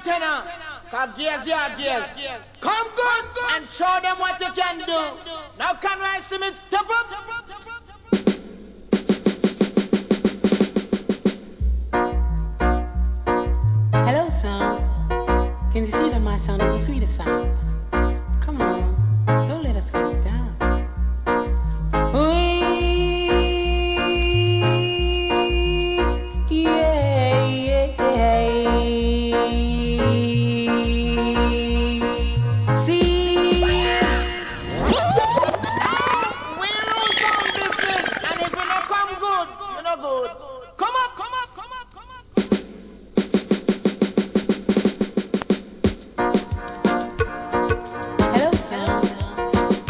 antenna. Cause gears, yeah, gears. Come good and show them what you can do. Now can I see me step up?